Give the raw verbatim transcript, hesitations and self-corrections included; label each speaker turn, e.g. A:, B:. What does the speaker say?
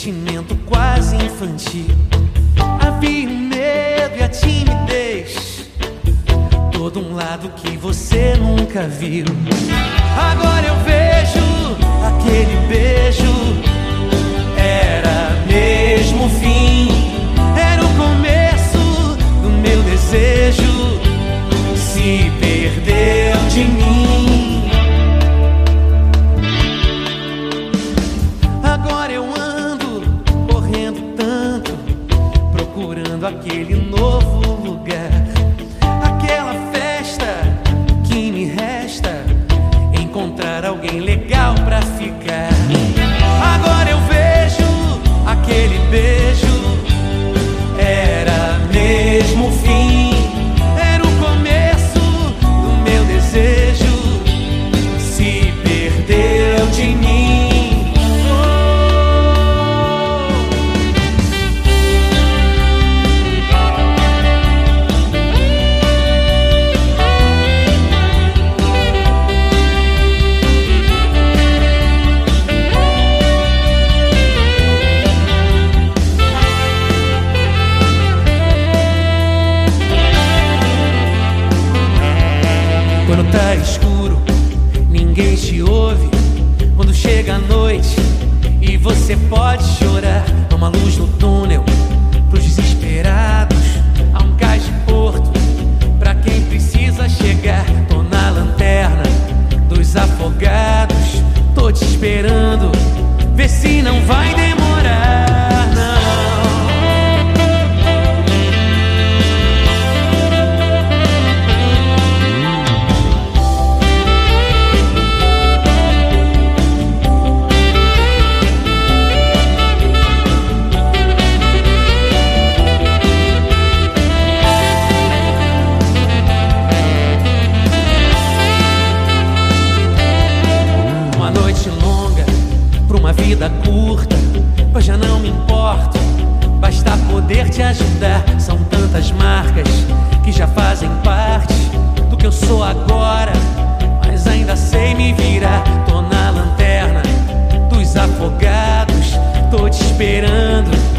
A: sentimento quase infantil. Havia o medo e a timidez, todo um lado que você nunca viu. Agora eu vejo aquele beijo, era mesmo o fim, era o começo do meu desejo, se perdeu de mim. Agora eu ando correndo tanto, procurando aquele novo lugar, aquela festa que me resta, encontrar alguém legal pra ficar. Agora eu vejo aquele beijo, era mesmo o fim, era o começo do meu desejo, se perdeu de mim. Quando tá escuro, ninguém te ouve. Quando chega a noite e você pode chorar, há uma luz no túnel pros desesperados, há um cais de porto pra quem precisa chegar. Tô na lanterna dos afogados, tô te esperando, vê se não vai demorar, não. Vida curta, pois já não me importo, basta poder te ajudar. São tantas marcas que já fazem parte do que eu sou agora, mas ainda sei me virar. Tô na lanterna dos afogados, tô te esperando,